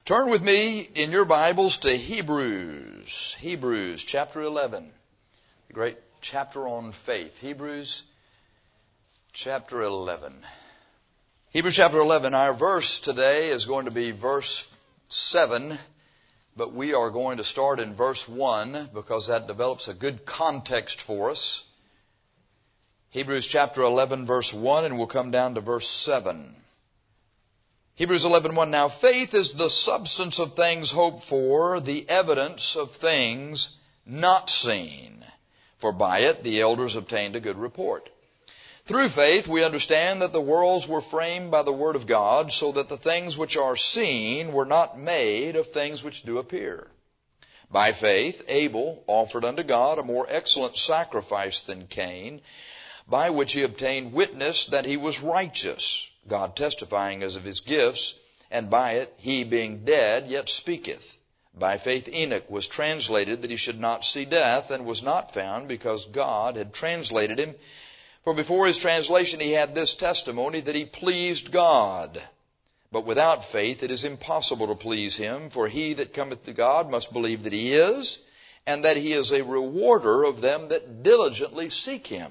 Turn with me in your Bibles to Hebrews. Hebrews chapter 11. The great chapter on faith. Hebrews chapter 11. Hebrews chapter 11. Our verse today is going to be verse 7, but we are going to start in verse 1 because that develops a good context for us. Hebrews chapter 11 verse 1, and we'll come down to verse 7. Hebrews 11:1. Now faith is the substance of things hoped for, the evidence of things not seen. For by it the elders obtained a good report. Through faith we understand that the worlds were framed by the word of God, so that the things which are seen were not made of things which do appear. By faith Abel offered unto God a more excellent sacrifice than Cain, by which he obtained witness that he was righteous, God testifying as of his gifts, and by it he being dead yet speaketh. By faith Enoch was translated that he should not see death, and was not found, because God had translated him. For before his translation he had this testimony, that he pleased God. But without faith it is impossible to please him, for he that cometh to God must believe that he is, and that he is a rewarder of them that diligently seek him.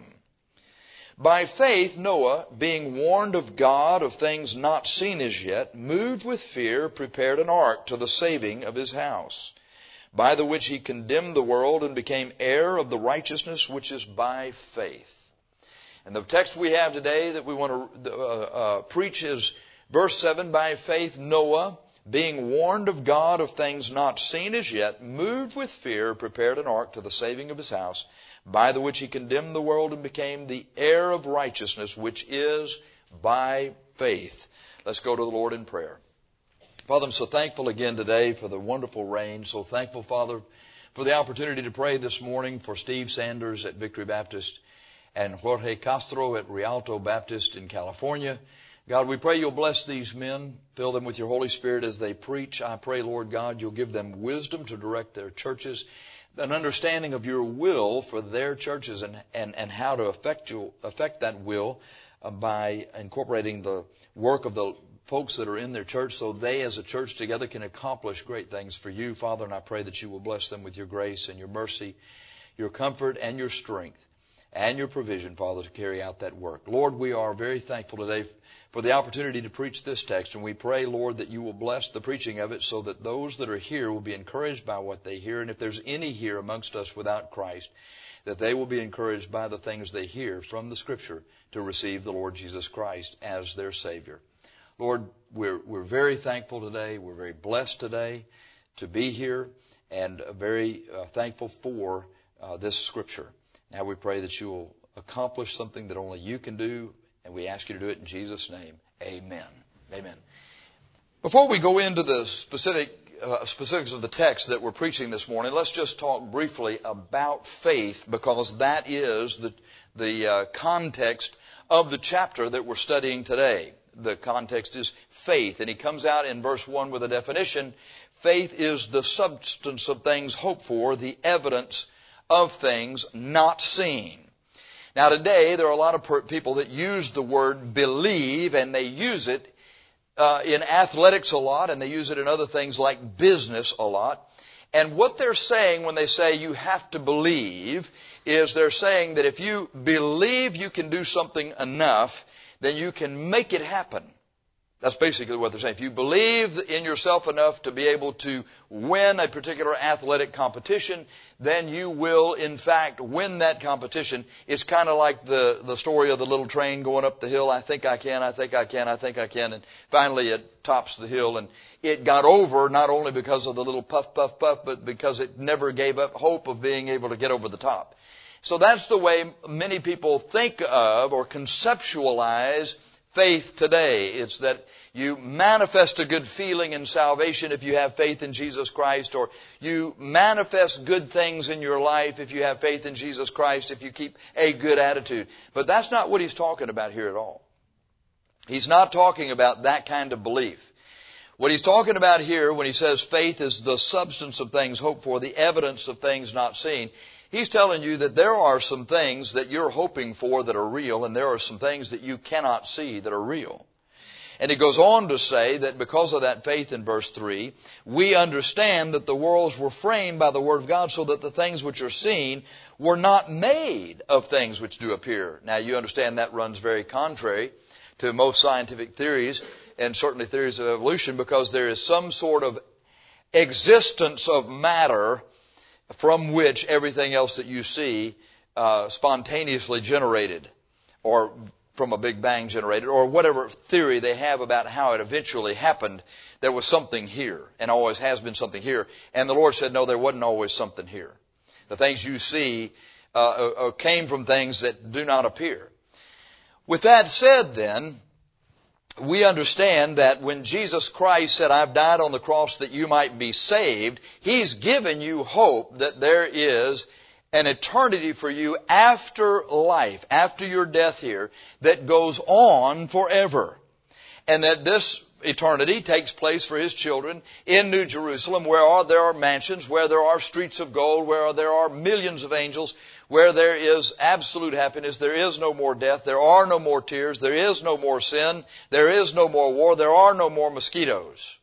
By faith Noah, being warned of God of things not seen as yet, moved with fear, prepared an ark to the saving of his house, by the which he condemned the world and became heir of the righteousness which is by faith. And the text we have today that we want to preach is verse 7. By faith Noah, being warned of God of things not seen as yet, moved with fear, prepared an ark to the saving of his house, by the which he condemned the world and became the heir of righteousness, which is by faith. Let's go to the Lord in prayer. Father, I'm so thankful again today for the wonderful rain. So thankful, Father, for the opportunity to pray this morning for Steve Sanders at Victory Baptist and Jorge Castro at Rialto Baptist in California. God, we pray you'll bless these men, fill them with your Holy Spirit as they preach. I pray, Lord God, you'll give them wisdom to direct their churches, an understanding of your will for their churches, and how to affect that will by incorporating the work of the folks that are in their church, so they as a church together can accomplish great things for you, Father. And I pray that you will bless them with your grace and your mercy, your comfort and your strength and your provision, Father, to carry out that work. Lord, we are very thankful today for the opportunity to preach this text, and we pray, Lord, that you will bless the preaching of it so that those that are here will be encouraged by what they hear. And if there's any here amongst us without Christ, that they will be encouraged by the things they hear from the Scripture to receive the Lord Jesus Christ as their Savior. Lord, we're very thankful today. We're very blessed today to be here, and very thankful for this Scripture. Now we pray that you will accomplish something that only you can do, and we ask you to do it in Jesus' name. Amen. Amen. Before we go into the specifics of the text that we're preaching this morning, let's just talk briefly about faith, because that is the context of the chapter that we're studying today. The context is faith, and he comes out in verse 1 with a definition. Faith is the substance of things hoped for, the evidence of things not seen. Now today there are a lot of people that use the word believe, and they use it in athletics a lot, and they use it in other things like business a lot. And what they're saying when they say you have to believe is they're saying that if you believe you can do something enough, then you can make it happen. That's basically what they're saying. If you believe in yourself enough to be able to win a particular athletic competition, then you will, in fact, win that competition. It's kind of like the story of the little train going up the hill. I think I can, I think I can, I think I can. And finally it tops the hill, and it got over not only because of the little puff, puff, puff, but because it never gave up hope of being able to get over the top. So that's the way many people think of or conceptualize faith today. It's that you manifest a good feeling in salvation if you have faith in Jesus Christ, or you manifest good things in your life if you have faith in Jesus Christ, if you keep a good attitude. But that's not what he's talking about here at all. He's not talking about that kind of belief. What he's talking about here when he says faith is the substance of things hoped for, the evidence of things not seen, he's telling you that there are some things that you're hoping for that are real, and there are some things that you cannot see that are real. And he goes on to say that because of that faith in verse 3, we understand that the worlds were framed by the Word of God so that the things which are seen were not made of things which do appear. Now you understand that runs very contrary to most scientific theories and certainly theories of evolution, because there is some sort of existence of matter from which everything else that you see spontaneously generated, or from a Big Bang generated, or whatever theory they have about how it eventually happened. There was something here, and always has been something here. And the Lord said, no, there wasn't always something here. The things you see came from things that do not appear. With that said, then, we understand that when Jesus Christ said, I've died on the cross that you might be saved, He's given you hope that there is an eternity for you after life, after your death here, that goes on forever. And that this eternity takes place for His children in New Jerusalem, where there are mansions, where there are streets of gold, where there are millions of angels, where there is absolute happiness. There is no more death. There are no more tears. There is no more sin. There is no more war. There are no more mosquitoes.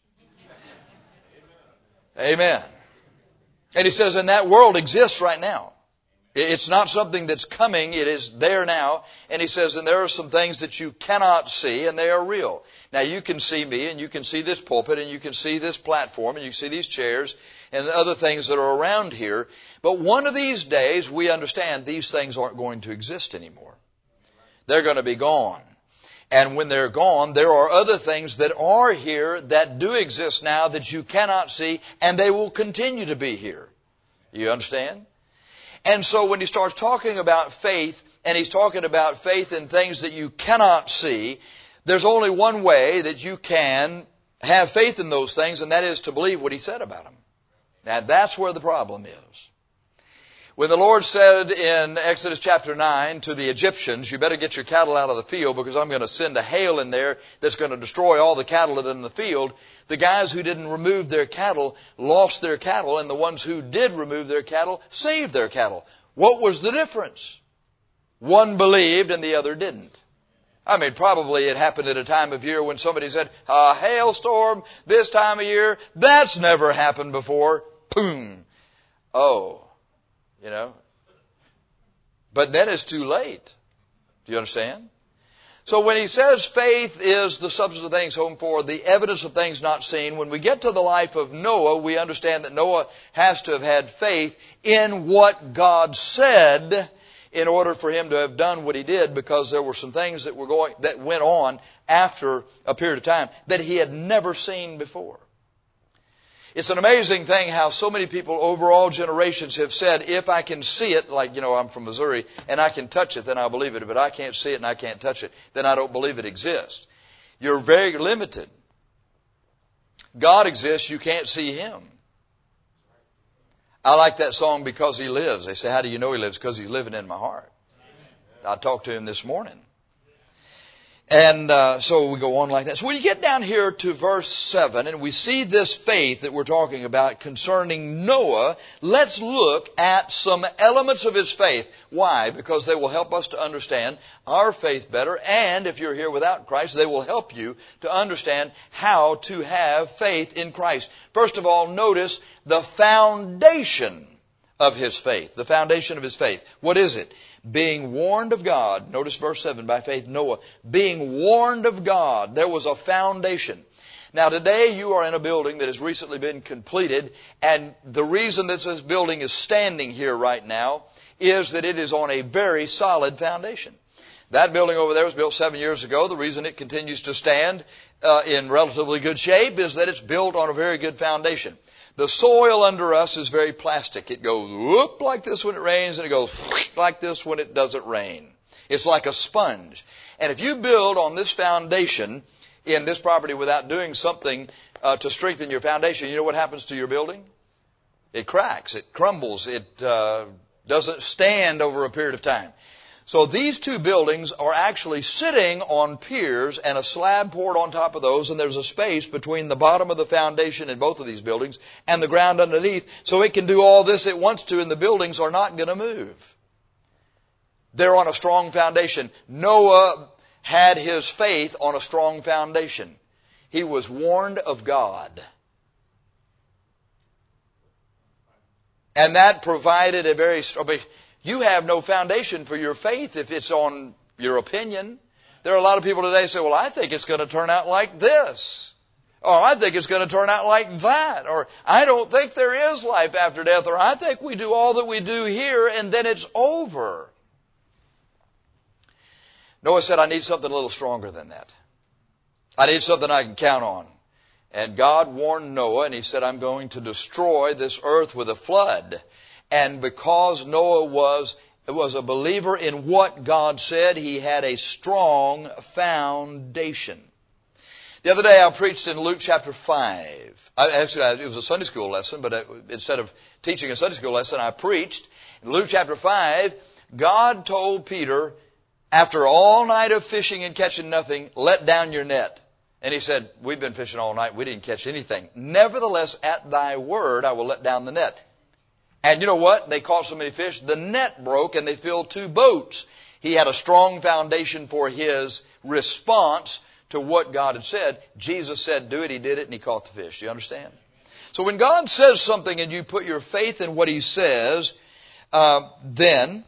Amen. And he says, and that world exists right now. It's not something that's coming. It is there now. And he says, and there are some things that you cannot see, and they are real. Now you can see me, and you can see this pulpit, and you can see this platform, and you can see these chairs, and other things that are around here. But one of these days, we understand these things aren't going to exist anymore. They're going to be gone. And when they're gone, there are other things that are here that do exist now that you cannot see, and they will continue to be here. You understand? And so when he starts talking about faith, and he's talking about faith in things that you cannot see, there's only one way that you can have faith in those things, and that is to believe what he said about them. Now that's where the problem is. When the Lord said in Exodus chapter 9 to the Egyptians, you better get your cattle out of the field because I'm going to send a hail in there that's going to destroy all the cattle that are in the field, the guys who didn't remove their cattle lost their cattle, and the ones who did remove their cattle saved their cattle. What was the difference? One believed and the other didn't. I mean, probably it happened at a time of year when somebody said, a hailstorm this time of year, that's never happened before. Boom. Oh. You know. But then it's too late. Do you understand? So when he says faith is the substance of things hoped for, the evidence of things not seen, when we get to the life of Noah, we understand that Noah has to have had faith in what God said in order for him to have done what he did, because there were some things that went on after a period of time that he had never seen before. It's an amazing thing how so many people over all generations have said, if I can see it, like, I'm from Missouri, and I can touch it, then I'll believe it. But I can't see it and I can't touch it, then I don't believe it exists. You're very limited. God exists, you can't see Him. I like that song, Because He Lives. They say, how do you know He lives? Because He's living in my heart. I talked to Him this morning. And so we go on like that. So when you get down here to verse 7, and we see this faith that we're talking about concerning Noah, let's look at some elements of his faith. Why? Because they will help us to understand our faith better, and if you're here without Christ, they will help you to understand how to have faith in Christ. First of all, notice the foundation of his faith. The foundation of his faith. What is it? Being warned of God. Notice verse 7, by faith Noah. Being warned of God. There was a foundation. Now today you are in a building that has recently been completed, and the reason that this building is standing here right now is that it is on a very solid foundation. That building over there was built 7 years ago. The reason it continues to stand in relatively good shape is that it's built on a very good foundation. The soil under us is very plastic. It goes whoop like this when it rains, and it goes like this when it doesn't rain. It's like a sponge. And if you build on this foundation in this property without doing something to strengthen your foundation, you know what happens to your building? It cracks. It crumbles. It doesn't stand over a period of time. So these two buildings are actually sitting on piers and a slab poured on top of those, and there's a space between the bottom of the foundation in both of these buildings and the ground underneath, so it can do all this it wants to, and the buildings are not going to move. They're on a strong foundation. Noah had his faith on a strong foundation. He was warned of God. And that provided a very strong... You have no foundation for your faith if it's on your opinion. There are a lot of people today who say, well, I think it's going to turn out like this. Or I think it's going to turn out like that. Or I don't think there is life after death. Or I think we do all that we do here and then it's over. Noah said, I need something a little stronger than that. I need something I can count on. And God warned Noah and he said, I'm going to destroy this earth with a flood. And because Noah was a believer in what God said, he had a strong foundation. The other day I preached in Luke chapter 5. It was a Sunday school lesson, but instead of teaching a Sunday school lesson, I preached. In Luke chapter 5, God told Peter, after all night of fishing and catching nothing, let down your net. And he said, we've been fishing all night, we didn't catch anything. Nevertheless, at thy word, I will let down the net. And you know what? They caught so many fish, the net broke and they filled 2 boats. He had a strong foundation for his response to what God had said. Jesus said, do it. He did it and he caught the fish. Do you understand? So when God says something and you put your faith in what he says, then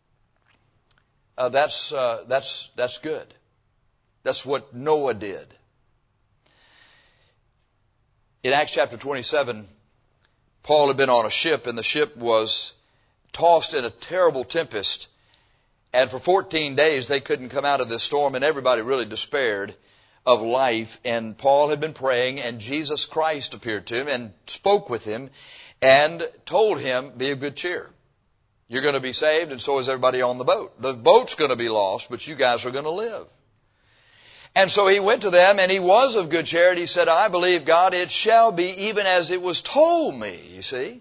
that's good. That's what Noah did. In Acts chapter 27, Paul had been on a ship and the ship was tossed in a terrible tempest. And for 14 days they couldn't come out of this storm and everybody really despaired of life. And Paul had been praying and Jesus Christ appeared to him and spoke with him and told him, be of good cheer. You're going to be saved and so is everybody on the boat. The boat's going to be lost, but you guys are going to live. And so he went to them and he was of good cheer and he said, I believe God, it shall be even as it was told me, you see.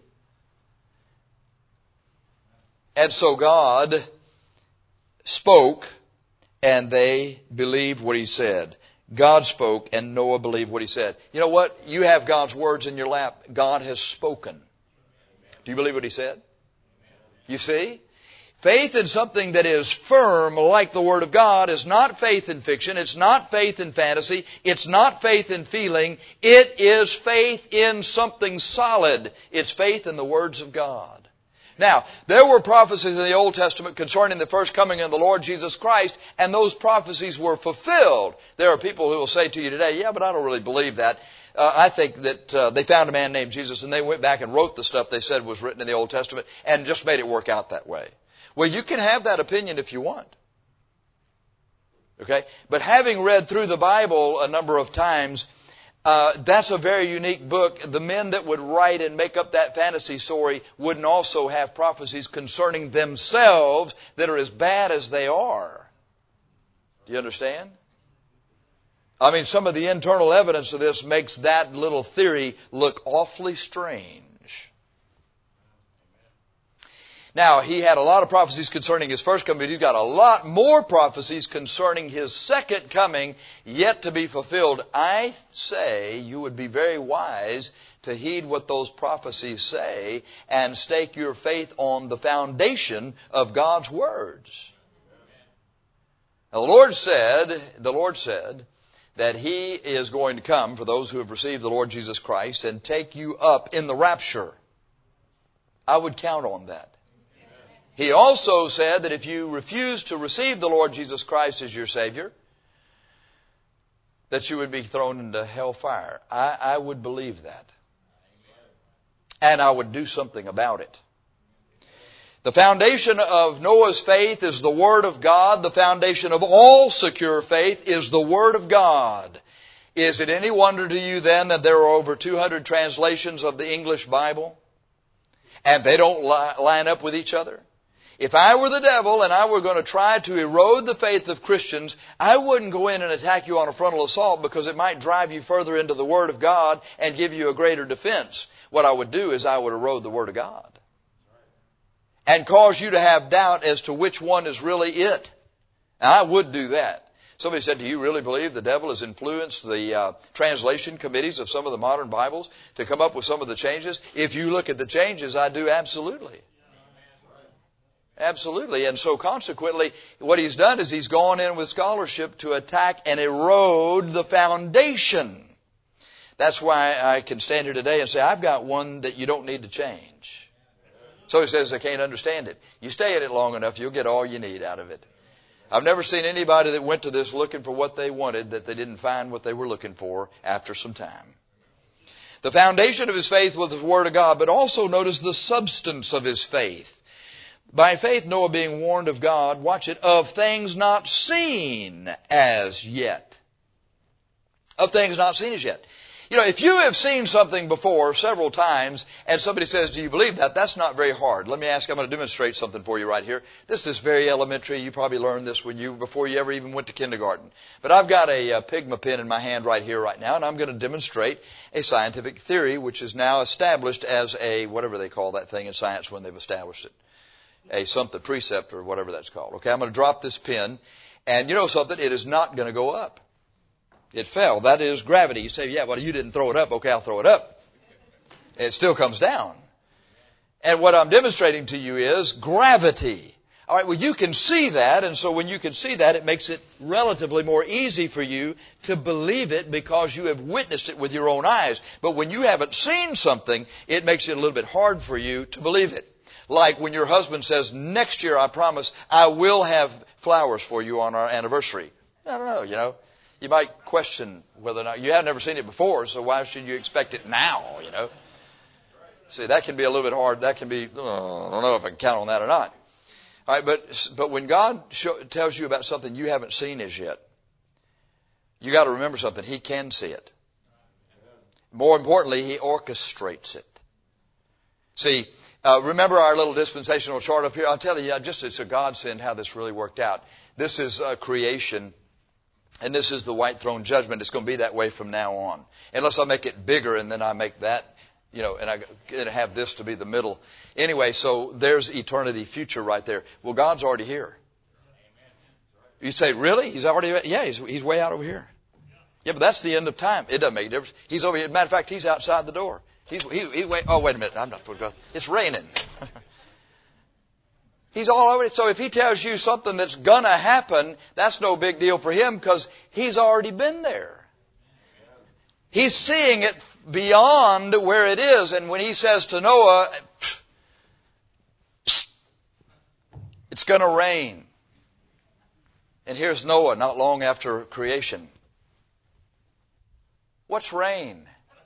And so God spoke and they believed what he said. God spoke and Noah believed what he said. You know what? You have God's words in your lap. God has spoken. Do you believe what he said? You see? Faith in something that is firm like the Word of God is not faith in fiction. It's not faith in fantasy. It's not faith in feeling. It is faith in something solid. It's faith in the words of God. Now, there were prophecies in the Old Testament concerning the first coming of the Lord Jesus Christ, and those prophecies were fulfilled. There are people who will say to you today, yeah, but I don't really believe that. I think that they found a man named Jesus and they went back and wrote the stuff they said was written in the Old Testament and just made it work out that way. Well, you can have that opinion if you want. Okay? But having read through the Bible a number of times, that's a very unique book. The men that would write and make up that fantasy story wouldn't also have prophecies concerning themselves that are as bad as they are. Do you understand? I mean, some of the internal evidence of this makes that little theory look awfully strange. Now, he had a lot of prophecies concerning his first coming, but he's got a lot more prophecies concerning his second coming yet to be fulfilled. I say you would be very wise to heed what those prophecies say and stake your faith on the foundation of God's words. Now, the Lord said that he is going to come for those who have received the Lord Jesus Christ and take you up in the rapture. I would count on that. He also said that if you refuse to receive the Lord Jesus Christ as your Savior, that you would be thrown into hellfire. I would believe that. And I would do something about it. The foundation of Noah's faith is the Word of God. The foundation of all secure faith is the Word of God. Is it any wonder to you then that there are over 200 translations of the English Bible? And they don't line up with each other? If I were the devil and I were going to try to erode the faith of Christians, I wouldn't go in and attack you on a frontal assault because it might drive you further into the Word of God and give you a greater defense. What I would do is I would erode the Word of God and cause you to have doubt as to which one is really it. And I would do that. Somebody said, do you really believe the devil has influenced the translation committees of some of the modern Bibles to come up with some of the changes? If you look at the changes, I do absolutely. Absolutely. And so consequently, what he's done is he's gone in with scholarship to attack and erode the foundation. That's why I can stand here today and say, I've got one that you don't need to change. So he says, I can't understand it. You stay in it long enough, you'll get all you need out of it. I've never seen anybody that went to this looking for what they wanted that they didn't find what they were looking for after some time. The foundation of his faith was the Word of God, but also notice the substance of his faith. By faith, Noah being warned of God, watch it, of things not seen as yet. Of things not seen as yet. You know, if you have seen something before several times and somebody says, do you believe that? That's not very hard. Let me ask, I'm going to demonstrate something for you right here. This is very elementary. You probably learned this before you ever even went to kindergarten. But I've got a Pigma pen in my hand right here right now, and I'm going to demonstrate a scientific theory which is now established as a, whatever they call that thing in science when they've established it. A something precept or whatever that's called. Okay, I'm going to drop this pen, and you know something? It is not going to go up. It fell. That is gravity. You say, yeah, well, you didn't throw it up. Okay, I'll throw it up. It still comes down. And what I'm demonstrating to you is gravity. All right, well, you can see that, and so when you can see that, it makes it relatively more easy for you to believe it because you have witnessed it with your own eyes. But when you haven't seen something, it makes it a little bit hard for you to believe it. Like when your husband says, next year I promise I will have flowers for you on our anniversary. I don't know, you know. You might question whether or not, you have never seen it before, so why should you expect it now, you know. See, that can be a little bit hard. That can be, I don't know if I can count on that or not. All right, but when God tells you about something you haven't seen as yet, you got to remember something. He can see it. More importantly, He orchestrates it. See, remember our little dispensational chart up here? I'll tell you, it's a godsend how this really worked out. This is creation, and this is the white throne judgment. It's going to be that way from now on. Unless I make it bigger and then I make that, you know, and I have this to be the middle. Anyway, so there's eternity future right there. Well, God's already here. You say, really? He's already, yeah, he's way out over here. Yeah, but that's the end of time. It doesn't make a difference. He's over here. Matter of fact, He's outside the door. Oh, wait a minute. I'm not supposed to go. It's raining. He's all over it. So if He tells you something that's gonna happen, that's no big deal for Him because He's already been there. He's seeing it beyond where it is. And when He says to Noah, it's gonna rain. And here's Noah not long after creation. What's rain?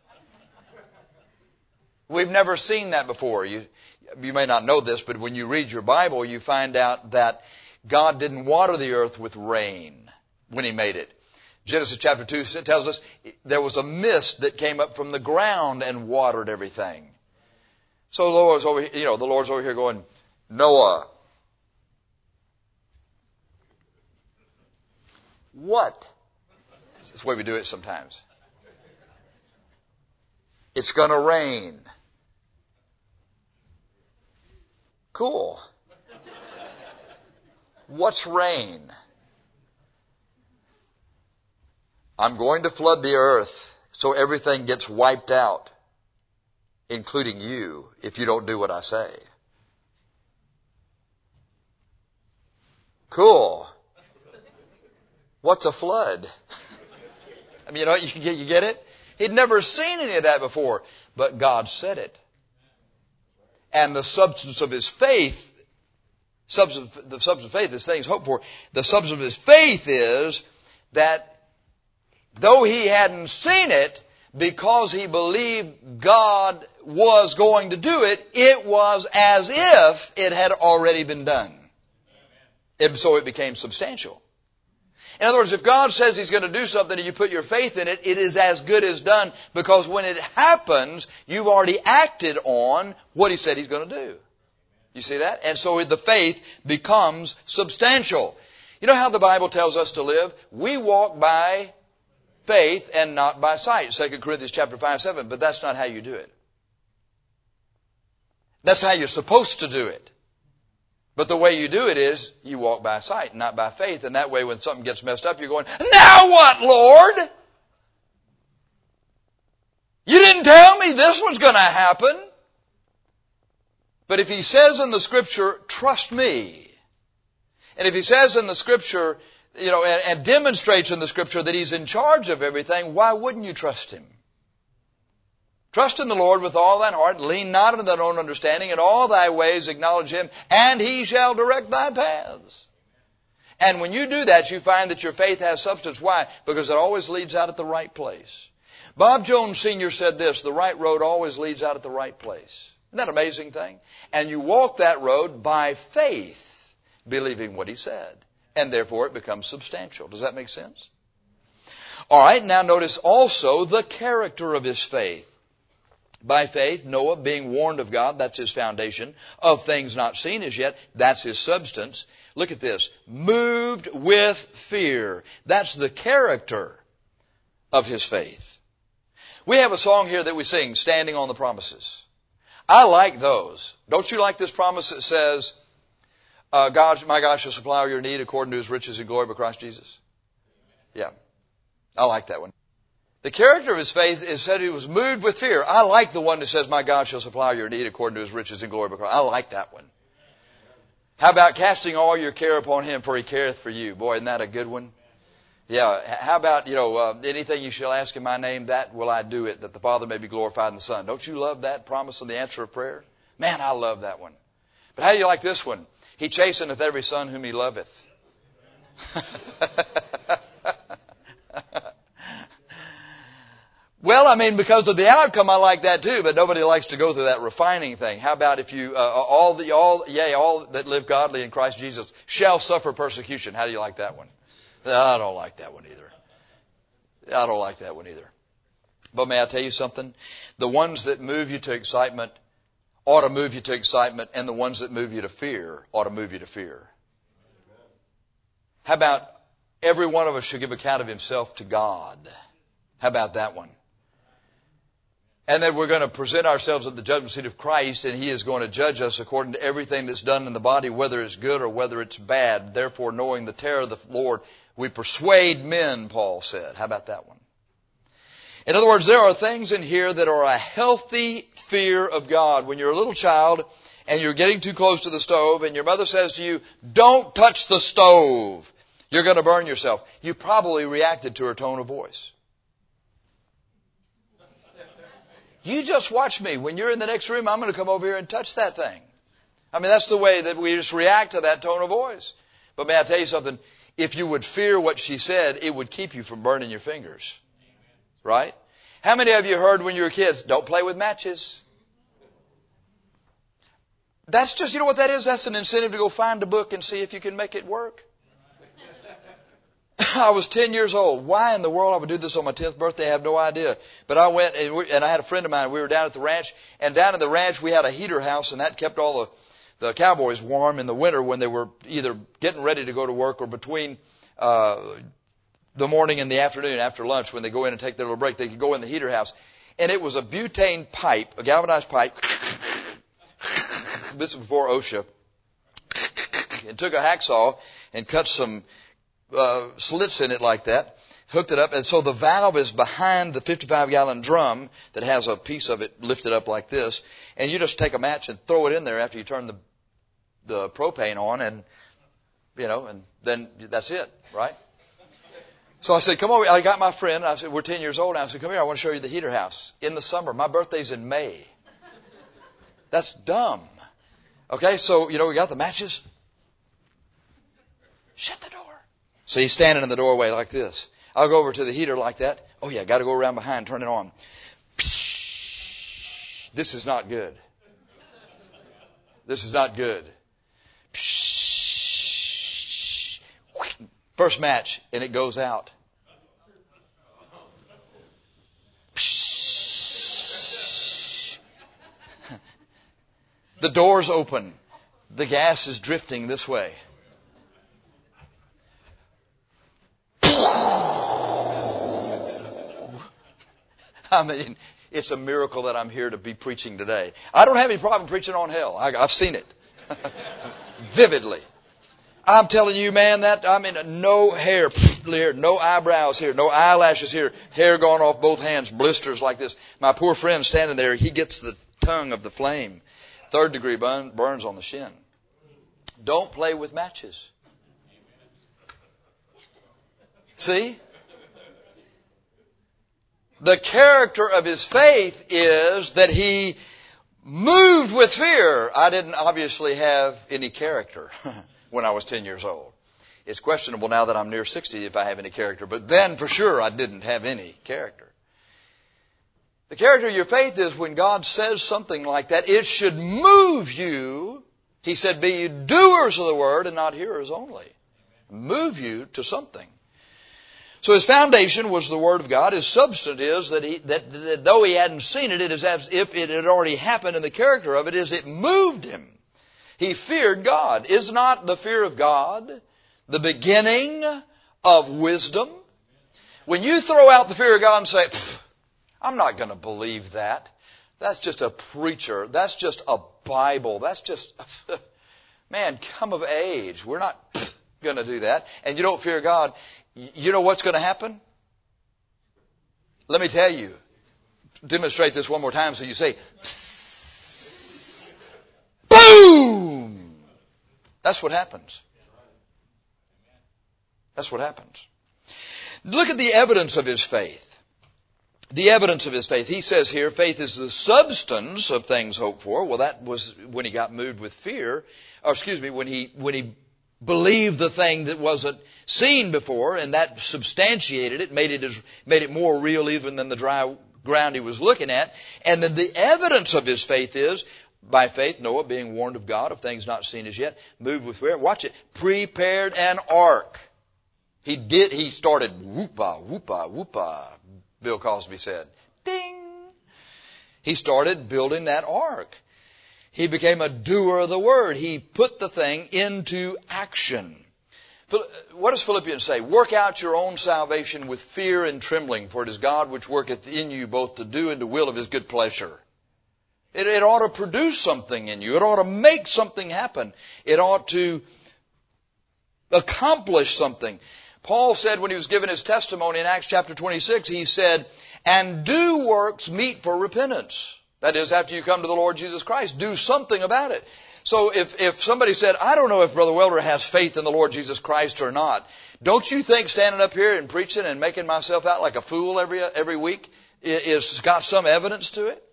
We've never seen that before. You may not know this, but when you read your Bible, you find out that God didn't water the earth with rain when He made it. Genesis chapter 2 tells us there was a mist that came up from the ground and watered everything. So the Lord's over here going, Noah, what? That's the way we do it sometimes. It's going to rain. Cool. What's rain? I'm going to flood the earth so everything gets wiped out, including you, if you don't do what I say. Cool. What's a flood? I mean, you get it? He'd never seen any of that before, but God said it. And the substance of his faith, the substance of faith is things hoped for. The substance of his faith is that though he hadn't seen it, because he believed God was going to do it, it was as if it had already been done. And so it became substantial. In other words, if God says He's going to do something and you put your faith in it, it is as good as done because when it happens, you've already acted on what He said He's going to do. You see that? And so the faith becomes substantial. You know how the Bible tells us to live? We walk by faith and not by sight. 2 Corinthians chapter 5:7. But that's not how you do it. That's how you're supposed to do it. But the way you do it is you walk by sight, not by faith. And that way when something gets messed up, you're going, now what, Lord? You didn't tell me this was going to happen. But if he says in the Scripture, trust me, and if he says in the Scripture, and demonstrates in the Scripture that he's in charge of everything, why wouldn't you trust him? Trust in the Lord with all thine heart, lean not unto thine own understanding, in all thy ways acknowledge him, and he shall direct thy paths. And when you do that, you find that your faith has substance. Why? Because it always leads out at the right place. Bob Jones Sr. said this, the right road always leads out at the right place. Isn't that an amazing thing? And you walk that road by faith, believing what he said. And therefore it becomes substantial. Does that make sense? All right, now notice also the character of his faith. By faith, Noah, being warned of God, that's his foundation, of things not seen as yet, that's his substance. Look at this. Moved with fear. That's the character of his faith. We have a song here that we sing, Standing on the Promises. I like those. Don't you like this promise that says, my God shall supply all your need according to his riches and glory by Christ Jesus? Yeah. I like that one. The character of his faith is said he was moved with fear. I like the one that says, my God shall supply your need according to his riches and glory by Christ. I like that one. How about casting all your care upon him, for he careth for you? Boy, isn't that a good one? Yeah. How about, anything you shall ask in my name, that will I do it, that the Father may be glorified in the Son. Don't you love that promise and the answer of prayer? Man, I love that one. But how do you like this one? He chasteneth every son whom he loveth. Well, because of the outcome, I like that too, but nobody likes to go through that refining thing. How about if you, all that live godly in Christ Jesus shall suffer persecution. How do you like that one? I don't like that one either. I don't like that one either. But may I tell you something? The ones that move you to excitement ought to move you to excitement, and the ones that move you to fear ought to move you to fear. How about every one of us should give account of himself to God? How about that one? And then we're going to present ourselves at the judgment seat of Christ, and he is going to judge us according to everything that's done in the body, whether it's good or whether it's bad. Therefore, knowing the terror of the Lord, we persuade men, Paul said. How about that one? In other words, there are things in here that are a healthy fear of God. When you're a little child and you're getting too close to the stove and your mother says to you, don't touch the stove, you're going to burn yourself. You probably reacted to her tone of voice. You just watch me. When you're in the next room, I'm going to come over here and touch that thing. That's the way that we just react to that tone of voice. But may I tell you something? If you would fear what she said, it would keep you from burning your fingers. Right? How many of you heard when you were kids, don't play with matches? That's just, you know what that is? That's an incentive to go find a book and see if you can make it work. I was 10 years old. Why in the world I would do this on my 10th birthday, I have no idea. But I went, and I had a friend of mine. We were down at the ranch, and down at the ranch we had a heater house, and that kept all the cowboys warm in the winter when they were either getting ready to go to work or between the morning and the afternoon after lunch when they go in and take their little break. They could go in the heater house. And it was a butane pipe, a galvanized pipe. This was before OSHA. And took a hacksaw and cut some slits in it like that, hooked it up, and so the valve is behind the 55-gallon drum that has a piece of it lifted up like this, and you just take a match and throw it in there after you turn the propane on, and and then that's it, right? So I said, come over. I got my friend. I said, we're 10 years old now. I said, come here. I want to show you the heater house in the summer. My birthday's in May. That's dumb. Okay, so we got the matches. Shut the door. So he's standing in the doorway like this. I'll go over to the heater like that. Oh yeah, got to go around behind, turn it on. This is not good. This is not good. First match, and it goes out. The door's open. The gas is drifting this way. It's a miracle that I'm here to be preaching today. I don't have any problem preaching on hell. I've seen it. Vividly. I'm telling you, man, no hair here, no eyebrows here, no eyelashes here, hair gone off both hands, blisters like this. My poor friend standing there, he gets the tongue of the flame. Third degree burns on the shin. Don't play with matches. See? The character of his faith is that he moved with fear. I didn't obviously have any character when I was 10 years old. It's questionable now that I'm near 60 if I have any character, but then for sure I didn't have any character. The character of your faith is when God says something like that, it should move you. He said, be you doers of the word and not hearers only. Move you to something. So his foundation was the Word of God. His substance is that though he hadn't seen it, it is as if it had already happened, and the character of it is it moved him. He feared God. Is not the fear of God the beginning of wisdom? When you throw out the fear of God and say, I'm not going to believe that. That's just a preacher. That's just a Bible. That's just, man, come of age. We're not going to do that. And you don't fear God. You know what's going to happen? Let me tell you. Demonstrate this one more time so you say, boom! That's what happens. That's what happens. Look at the evidence of his faith. The evidence of his faith. He says here, faith is the substance of things hoped for. Well, that was when he got moved with fear. Or when he believed the thing that wasn't seen before, and that substantiated it, made it more real even than the dry ground he was looking at. And then the evidence of his faith is, by faith, Noah, being warned of God of things not seen as yet, moved with fear. Watch it. Prepared an ark. He started whoopah, whoopah, whoopah, Bill Cosby said. Ding! He started building that ark. He became a doer of the word. He put the thing into action. What does Philippians say? Work out your own salvation with fear and trembling, for it is God which worketh in you both to do and to will of his good pleasure. It ought to produce something in you. It ought to make something happen. It ought to accomplish something. Paul said when he was giving his testimony in Acts chapter 26, he said, and do works meet for repentance. That is, after you come to the Lord Jesus Christ, do something about it. So if somebody said, I don't know if Brother Welder has faith in the Lord Jesus Christ or not, don't you think standing up here and preaching and making myself out like a fool every week is got some evidence to it?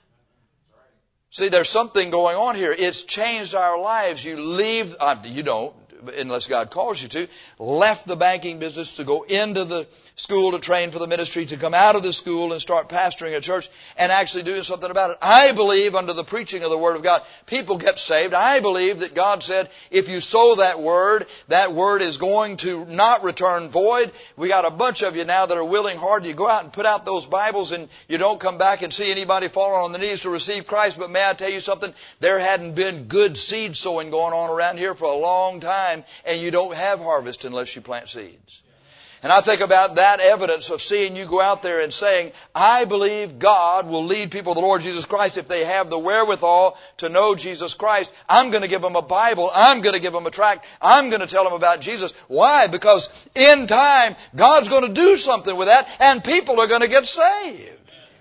See, there's something going on here. It's changed our lives. You leave, you don't, unless God calls you to, left the banking business to go into the school to train for the ministry, to come out of the school and start pastoring a church and actually doing something about it. I believe under the preaching of the Word of God, people get saved. I believe that God said, if you sow that word is going to not return void. We got a bunch of you now that are willing hard. You go out and put out those Bibles and you don't come back and see anybody falling on the knees to receive Christ. But may I tell you something? There hadn't been good seed sowing going on around here for a long time, and you don't have harvest unless you plant seeds. And I think about that evidence of seeing you go out there and saying, I believe God will lead people to the Lord Jesus Christ if they have the wherewithal to know Jesus Christ. I'm going to give them a Bible. I'm going to give them a tract. I'm going to tell them about Jesus. Why? Because in time, God's going to do something with that, and people are going to get saved.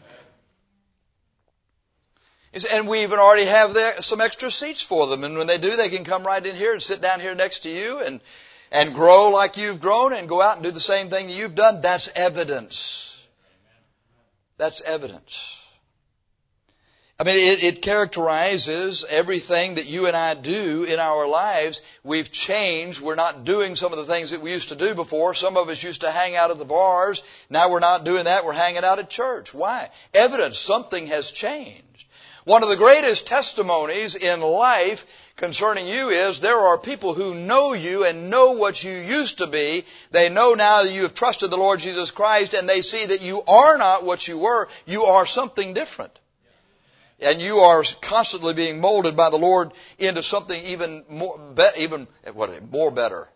And we even already have some extra seats for them. And when they do, they can come right in here and sit down here next to you and grow like you've grown and go out and do the same thing that you've done. That's evidence. That's evidence. I mean, it characterizes everything that you and I do in our lives. We've changed. We're not doing some of the things that we used to do before. Some of us used to hang out at the bars. Now we're not doing that. We're hanging out at church. Why? Evidence. Something has changed. One of the greatest testimonies in life concerning you is there are people who know you and know what you used to be. They know now that you have trusted the Lord Jesus Christ, and they see that you are not what you were. You are something different. And you are constantly being molded by the Lord into something even more better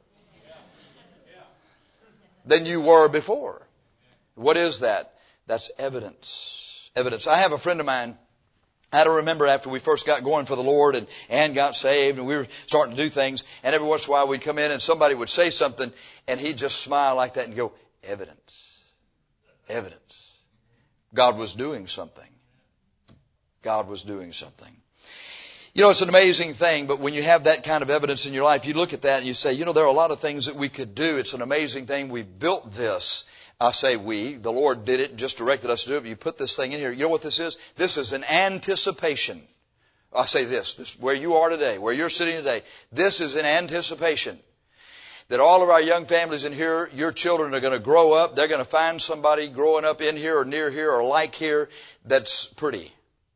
than you were before. What is that? That's evidence. Evidence. I have a friend of mine. I had to remember after we first got going for the Lord and got saved and we were starting to do things, and every once in a while we'd come in and somebody would say something and he'd just smile like that and go, evidence. Evidence. God was doing something. God was doing something. You know, it's an amazing thing, but when you have that kind of evidence in your life, you look at that and you say, you know, there are a lot of things that we could do. It's an amazing thing. We've built this. I say we. The Lord did it, just directed us to do it. But you put this thing in here. You know what this is? This is an anticipation. I say this where you are today, where you're sitting today. This is an anticipation that all of our young families in here, your children are going to grow up. They're going to find somebody growing up in here or near here or like here that's pretty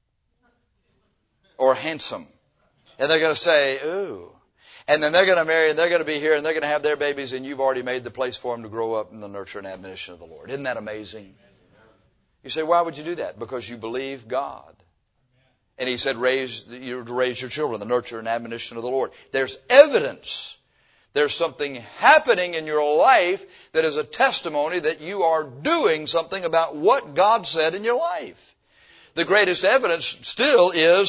or handsome. And they're going to say, ooh. And then they're going to marry and they're going to be here and they're going to have their babies and you've already made the place for them to grow up in the nurture and admonition of the Lord. Isn't that amazing? You say, why would you do that? Because you believe God. And He said, raise your children, the nurture and admonition of the Lord. There's evidence. There's something happening in your life that is a testimony that you are doing something about what God said in your life. The greatest evidence still is,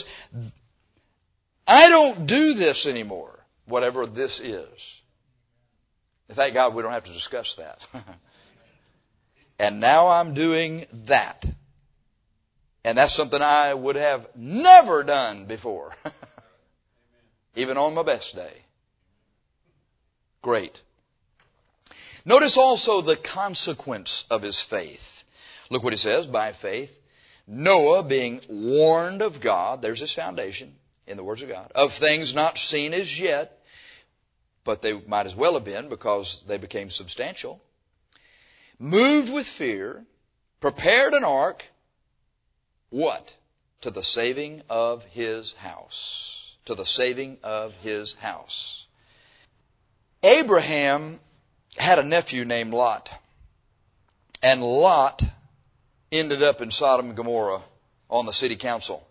I don't do this anymore, whatever this is. Thank God we don't have to discuss that. And now I'm doing that. And that's something I would have never done before. Even on my best day. Great. Notice also the consequence of his faith. Look what he says, by faith. Noah being warned of God, there's his foundation in the words of God, of things not seen as yet, but they might as well have been because they became substantial. Moved with fear, prepared an ark, what? To the saving of his house. To the saving of his house. Abraham had a nephew named Lot. And Lot ended up in Sodom and Gomorrah on the city council.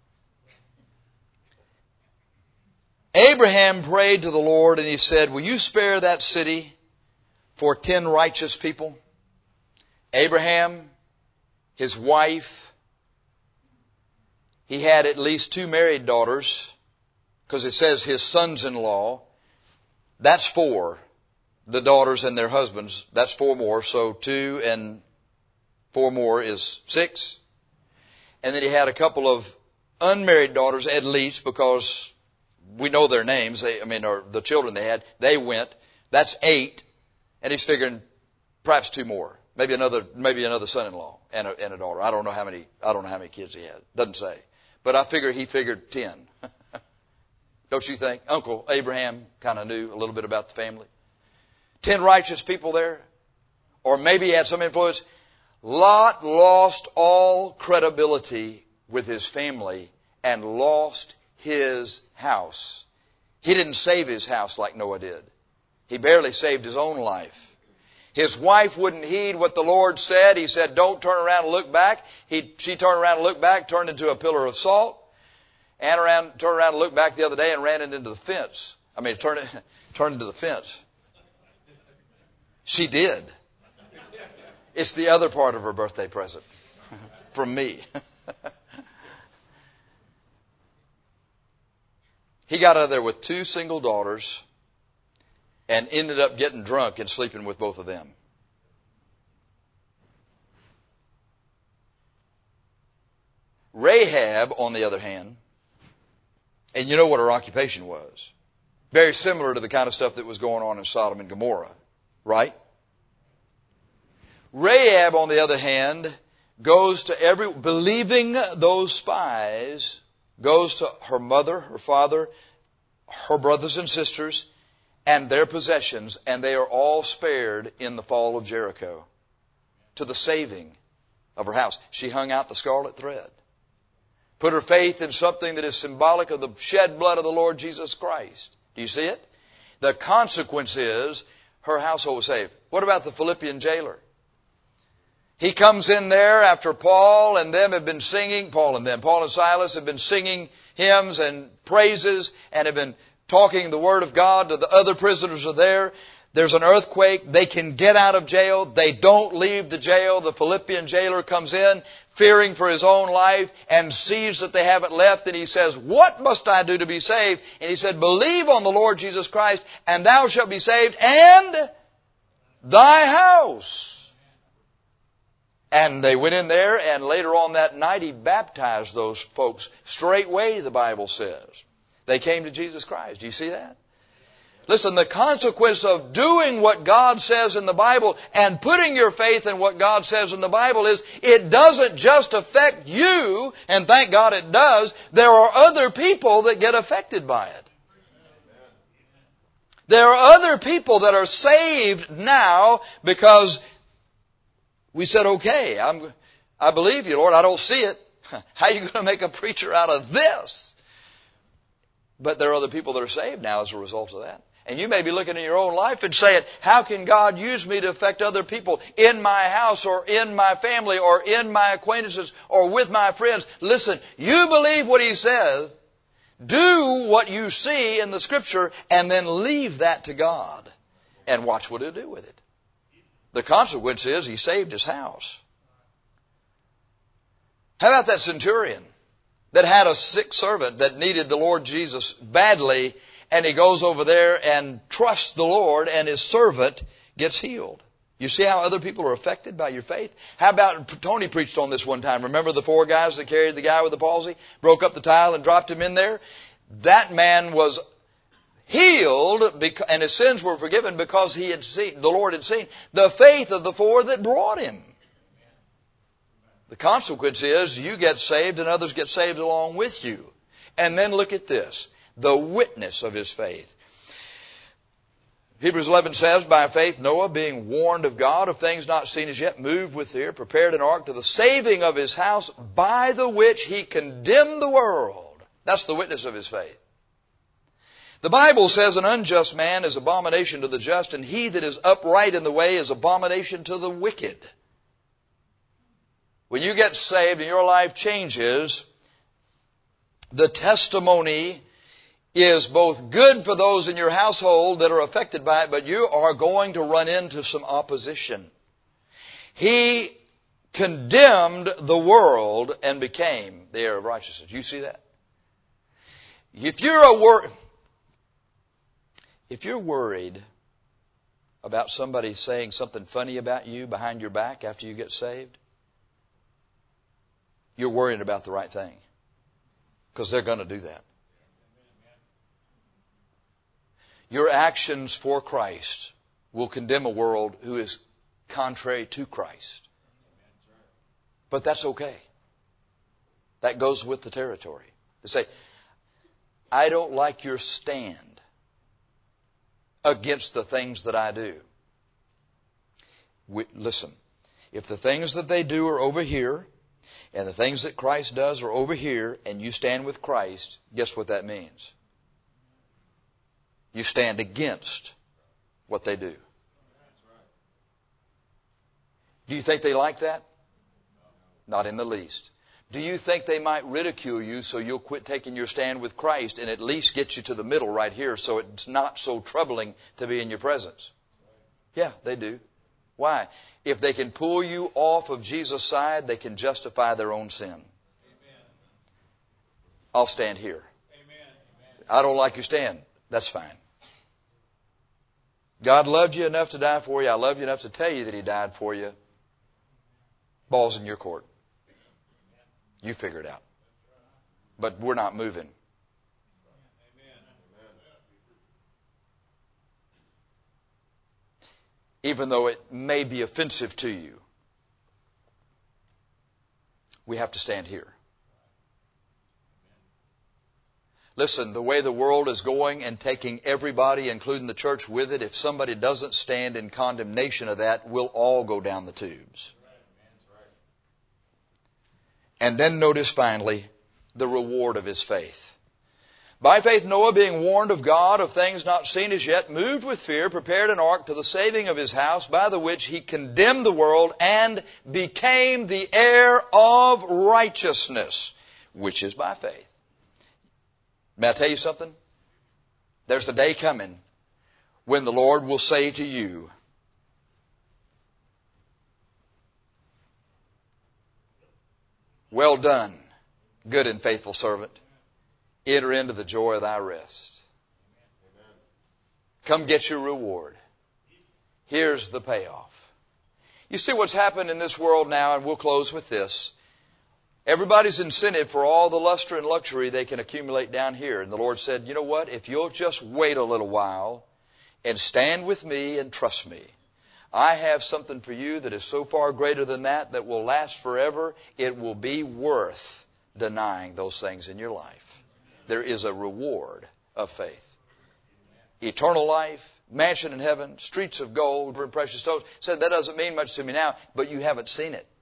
Abraham prayed to the Lord and he said, will you spare that city for 10 righteous people? Abraham, his wife, he had at least 2 married daughters, because it says his sons-in-law. That's 4. The daughters and their husbands, that's 4 more. So 2 and 4 more is 6. And then he had a couple of unmarried daughters at least, because we know their names. Or the children they had, they went. That's 8. And he's figuring perhaps 2 more. Maybe another son-in-law and a daughter. I don't know how many kids he had. Doesn't say. But I figure he figured 10. Don't you think? Uncle Abraham kind of knew a little bit about the family. 10 righteous people there. Or maybe he had some influence. Lot lost all credibility with his family and lost his house. He didn't save his house like Noah did. He barely saved his own life. His wife wouldn't heed what the Lord said. He said, don't turn around and look back. She turned around and looked back, turned into a pillar of salt. And turned around and looked back the other day and ran it into the fence. Turned into the fence. She did. It's the other part of her birthday present from me. He got out of there with 2 single daughters and ended up getting drunk and sleeping with both of them. Rahab, on the other hand, and you know what her occupation was. Very similar to the kind of stuff that was going on in Sodom and Gomorrah, right? Rahab, on the other hand, goes to believing those spies, goes to her mother, her father, her brothers and sisters, and their possessions, and they are all spared in the fall of Jericho to the saving of her house. She hung out the scarlet thread. Put her faith in something that is symbolic of the shed blood of the Lord Jesus Christ. Do you see it? The consequence is her household was saved. What about the Philippian jailer? He comes in there after Paul and Silas have been singing hymns and praises and have been talking the Word of God to the other prisoners are there. There's an earthquake. They can get out of jail. They don't leave the jail. The Philippian jailer comes in, fearing for his own life, and sees that they haven't left. And he says, what must I do to be saved? And he said, believe on the Lord Jesus Christ, and thou shalt be saved, and thy house. And they went in there, and later on that night he baptized those folks straightway, the Bible says. They came to Jesus Christ. Do you see that? Listen, the consequence of doing what God says in the Bible and putting your faith in what God says in the Bible is it doesn't just affect you, and thank God it does. There are other people that get affected by it. There are other people that are saved now because we said, okay, I believe you, Lord. I don't see it. How are you going to make a preacher out of this? But there are other people that are saved now as a result of that. And you may be looking in your own life and saying, how can God use me to affect other people in my house or in my family or in my acquaintances or with my friends? Listen, you believe what He says, do what you see in the Scripture, and then leave that to God and watch what He'll do with it. The consequence is He saved his house. How about that centurion that had a sick servant that needed the Lord Jesus badly, and he goes over there and trusts the Lord, and his servant gets healed? You see how other people are affected by your faith? How about, Tony preached on this one time. Remember the 4 guys that carried the guy with the palsy? Broke up the tile and dropped him in there? That man was healed, and his sins were forgiven because he had seen, the Lord had seen the faith of the 4 that brought him. The consequence is you get saved and others get saved along with you. And then look at this. The witness of his faith. Hebrews 11 says, by faith Noah, being warned of God of things not seen as yet, moved with fear, prepared an ark to the saving of his house, by the which he condemned the world. That's the witness of his faith. The Bible says an unjust man is abomination to the just, and he that is upright in the way is abomination to the wicked. When you get saved and your life changes, the testimony is both good for those in your household that are affected by it, but you are going to run into some opposition. He condemned the world and became the heir of righteousness. You see that? If you're worried about somebody saying something funny about you behind your back after you get saved, you're worrying about the right thing, because they're going to do that. Your actions for Christ will condemn a world who is contrary to Christ. But that's okay. That goes with the territory. They say, I don't like your stand against the things that I do. Listen, if the things that they do are over here, and the things that Christ does are over here, and you stand with Christ, guess what that means? You stand against what they do. Do you think they like that? Not in the least. Do you think they might ridicule you so you'll quit taking your stand with Christ and at least get you to the middle right here so it's not so troubling to be in your presence? Yeah, they do. Why? If they can pull you off of Jesus' side, they can justify their own sin. Amen. I'll stand here. Amen. I don't like your stand. That's fine. God loved you enough to die for you. I love you enough to tell you that He died for you. Ball's in your court. You figure it out. But we're not moving. Even though it may be offensive to you, we have to stand here. Listen, the way the world is going and taking everybody, including the church, with it, if somebody doesn't stand in condemnation of that, we'll all go down the tubes. And then notice finally the reward of his faith. By faith Noah, being warned of God of things not seen as yet, moved with fear, prepared an ark to the saving of his house, by the which he condemned the world and became the heir of righteousness, which is by faith. May I tell you something? There's a day coming when the Lord will say to you, well done, good and faithful servant. Enter into the joy of thy rest. Come get your reward. Here's the payoff. You see what's happened in this world now, and we'll close with this. Everybody's incentive for all the luster and luxury they can accumulate down here. And the Lord said, you know what? If you'll just wait a little while and stand with me and trust me, I have something for you that is so far greater than that will last forever. It will be worth denying those things in your life. There is a reward of faith. Eternal life, mansion in heaven, streets of gold and precious stones. Said that doesn't mean much to me now, but you haven't seen it.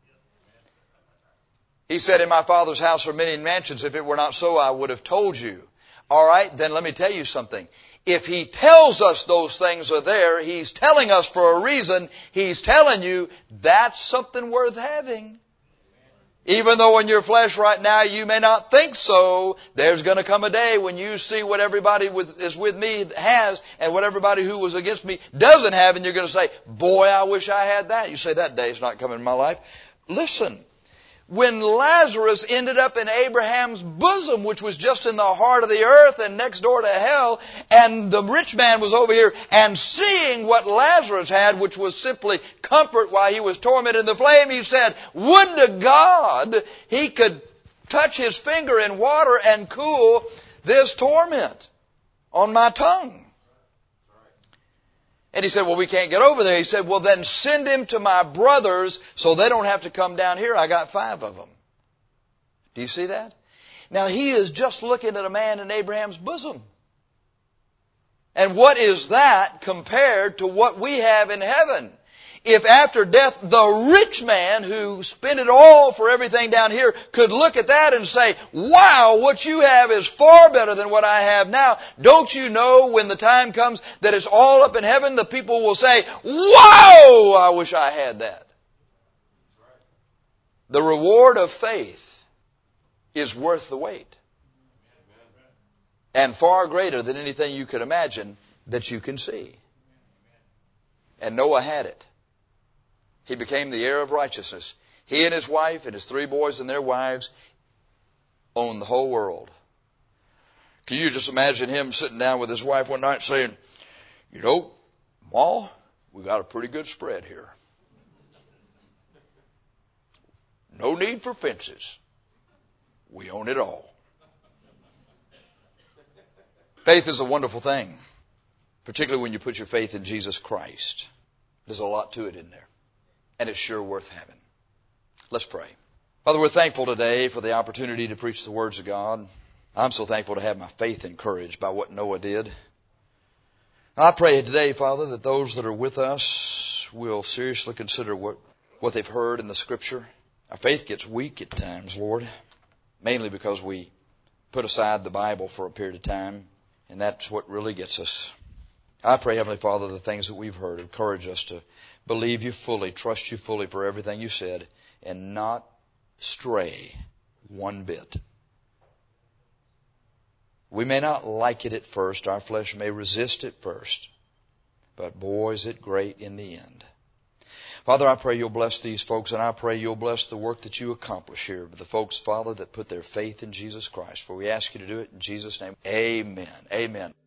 He said, in my Father's house are many mansions. If it were not so, I would have told you. All right, then let me tell you something. If He tells us those things are there, He's telling us for a reason. He's telling you that's something worth having. Even though in your flesh right now you may not think so, there's going to come a day when you see what everybody is with me has and what everybody who was against me doesn't have, and you're going to say, boy, I wish I had that. You say, that day's not coming in my life. Listen. When Lazarus ended up in Abraham's bosom, which was just in the heart of the earth and next door to hell, and the rich man was over here and seeing what Lazarus had, which was simply comfort while he was tormented in the flame, he said, would to God he could touch his finger in water and cool this torment on my tongue. And he said, well, we can't get over there. He said, well, then send him to my brothers so they don't have to come down here. I got 5 of them. Do you see that? Now, he is just looking at a man in Abraham's bosom. And what is that compared to what we have in heaven? If after death the rich man who spent it all for everything down here could look at that and say, wow, what you have is far better than what I have now. Don't you know when the time comes that it's all up in heaven, the people will say, wow, I wish I had that. The reward of faith is worth the wait. And far greater than anything you could imagine that you can see. And Noah had it. He became the heir of righteousness. He and his wife and his 3 boys and their wives owned the whole world. Can you just imagine him sitting down with his wife one night saying, you know, Ma, we got a pretty good spread here. No need for fences. We own it all. Faith is a wonderful thing, particularly when you put your faith in Jesus Christ. There's a lot to it in there. And it's sure worth having. Let's pray. Father, we're thankful today for the opportunity to preach the words of God. I'm so thankful to have my faith encouraged by what Noah did. I pray today, Father, that those that are with us will seriously consider what they've heard in the Scripture. Our faith gets weak at times, Lord, mainly because we put aside the Bible for a period of time, and that's what really gets us. I pray, Heavenly Father, the things that we've heard encourage us to believe you fully, trust you fully for everything you said, and not stray one bit. We may not like it at first. Our flesh may resist it first. But boy, is it great in the end. Father, I pray you'll bless these folks, and I pray you'll bless the work that you accomplish here with the folks, Father, that put their faith in Jesus Christ. For we ask you to do it in Jesus' name. Amen. Amen.